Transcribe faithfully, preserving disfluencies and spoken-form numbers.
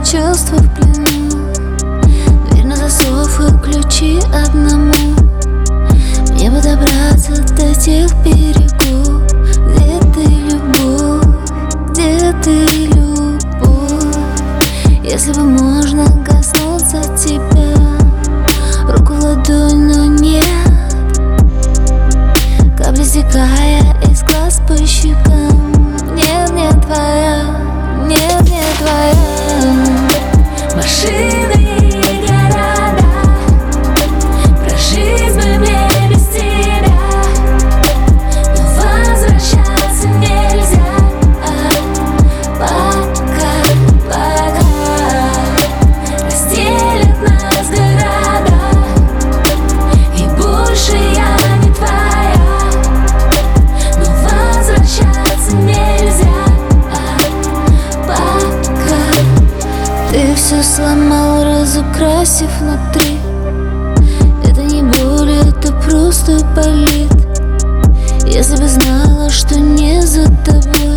чувства в плену. Дверь на засов и ключи одному. Мне бы добраться до тех берегов, где ты любовь, где ты любовь. Если бы можно коснуться тебя, руку в ладонь, но нет. Капли стекая из глаз по щекам. Нет, не твоя, нет, не твоя. Машины и города, прожить бы мне без тебя, но возвращаться нельзя. Пока, пока разделят нас города, и больше я не твоя, но возвращаться нельзя. Пока ты все сломал, разукрасив внутри. Это не боль, это просто болит. Если бы знала, что не за тобой,